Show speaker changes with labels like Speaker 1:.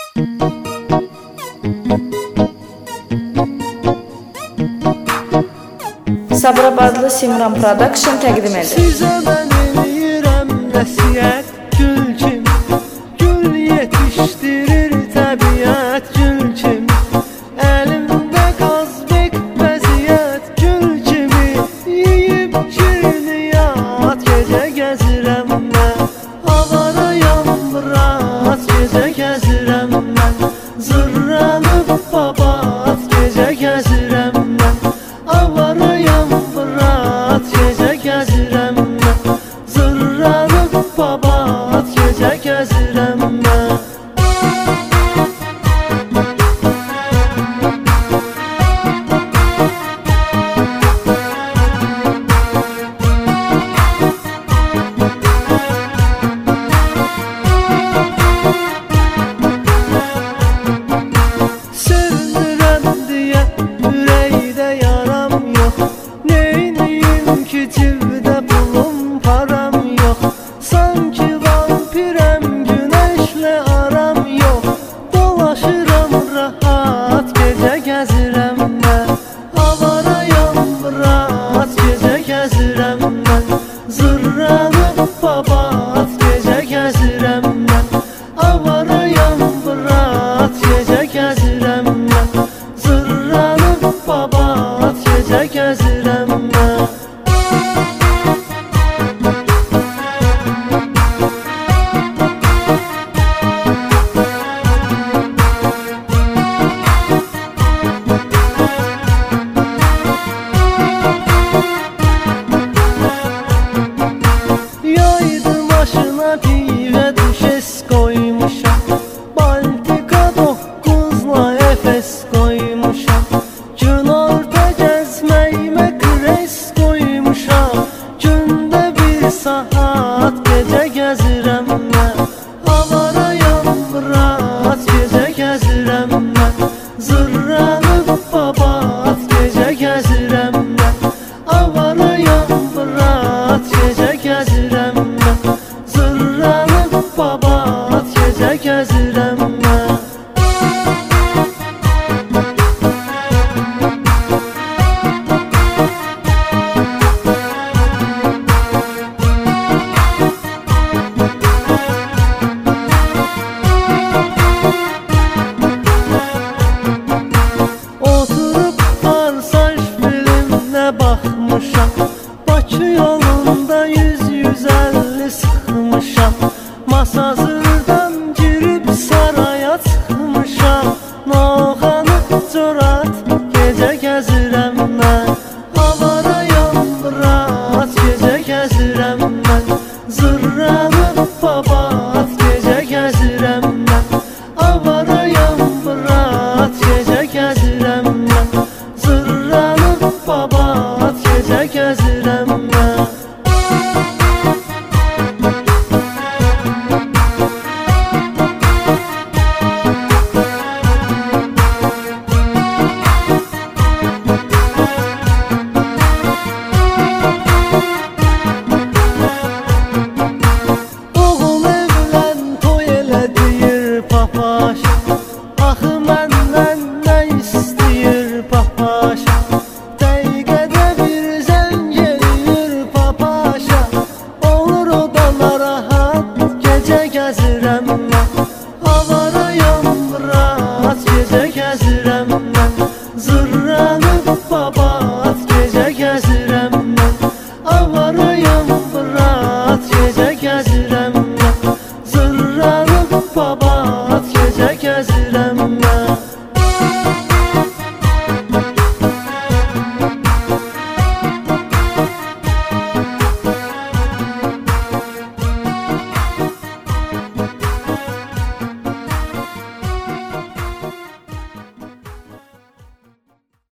Speaker 1: Sabirabadlı Simran Production təqdim edir.
Speaker 2: Sizə mən eləyirəm nəsiyyət gül kim, gül yetişdirir təbiət gül kim, əlimdə qazbek vəziyyət gül kimi, yiyib şirniyat gecə gəzirəm mən, avarayam rahat gecə gəzirəm mən, zırranıb babat gecə gəzirəm mən, avarayam rahat gecə gəzirəm mən, zırranıb babat gecə gəzirəm mən. Sevmirəm deyə ürəkdə yaram yox, neyniyim ki cibdə pulum param yox, sanki vampirəm günəşlə aram yox, dolaşıram rahat gecə gəzirəm mən, avarayam rahat gecə gəzirəm mən, zırranıb babat gecə gəzirəm mən, avarayam rahat gecə gəzirəm mən, zırranıb babat gecə gəzirəm mən. Yaydı maşına pivə düşes qoymuşam, Baltika 9'la Efes qoymuşam, günorta gəzməyimə kres qoymuşam, gündə bir saat gecə gəzirəm mən, avarayam rahat gecə gəzirəm mən, zırranıb babat gecə gəzirəm mən, avarayam rahat gecə gəzirəm mən, zırranıb babat gecə gəzirəm mən. Oturub farsaj filminə baxmışam, Bakı yolunda 100-150 sıxmışam, Masazırdan girib saraya çıxmışam, Noxanı corat gecə gəzirəm mən, avarayam rahat gecə gəzirəm mən, zırranıb babat gecə gəzirəm mən, avarayam rahat gecə gəzirəm mən, zırranıb babat gecə gəzirəm mən. Oğul evlən toy elə deyir papaşa, axı məndən nə istəyir papaşa, dəqiqədə bir zəng eləyir papaşa, olur o da narahat gecə gəzirəm mən, avarayam rahat gecə gəzirəm mən, zırranıb babat gecə gəzirəm mən, avarayam rahat gecə gəzirəm mən, zırranıb babat gecə gəzirəm mən.